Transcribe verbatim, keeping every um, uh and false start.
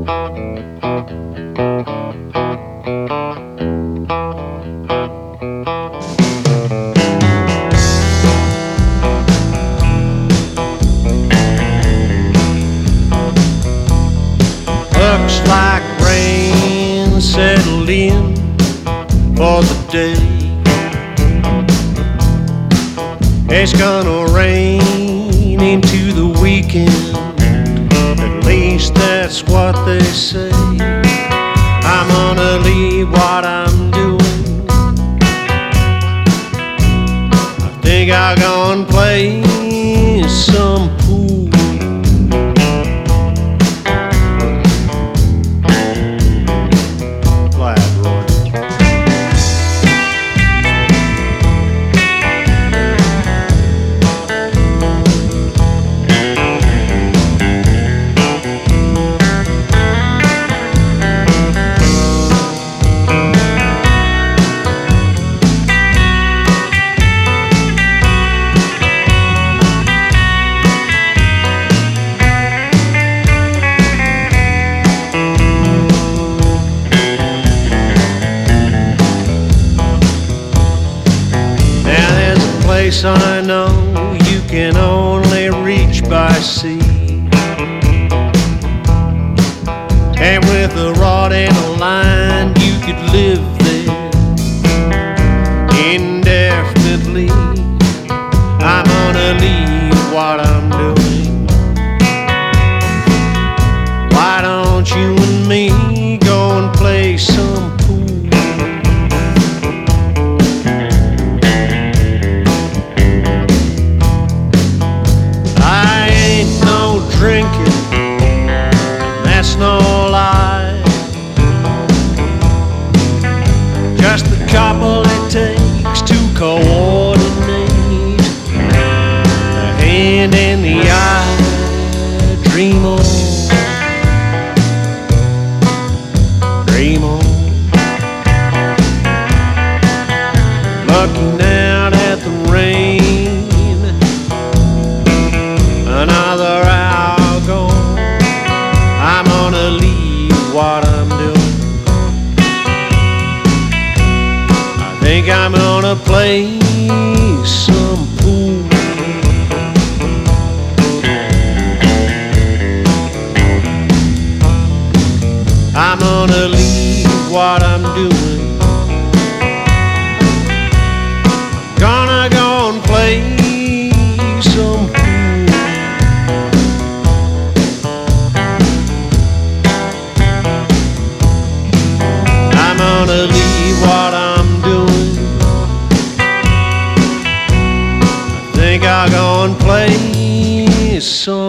Looks like rain settled in for the day. It's gonna rain into the weekend, at least that's what they say. I'm gonna leave what I'm doing. I think I'll go and play some pool. I know you can only reach by sea, and with a rod and a line you could live there indefinitely. I'm gonna leave what I'm doing. Why don't you and me go and play some pool? Drinking, that's no lie. Just the couple it takes to coordinate, the hand and the eye. Dream on, dream on. Looking out at the rain, another hour gone. I'm gonna leave what I'm doing. I think I'm gonna play some pool. I'm gonna leave what I'm doing. I'm gonna go and play some pool. I'm gonna leave what I'm doing. I think I'll go and play some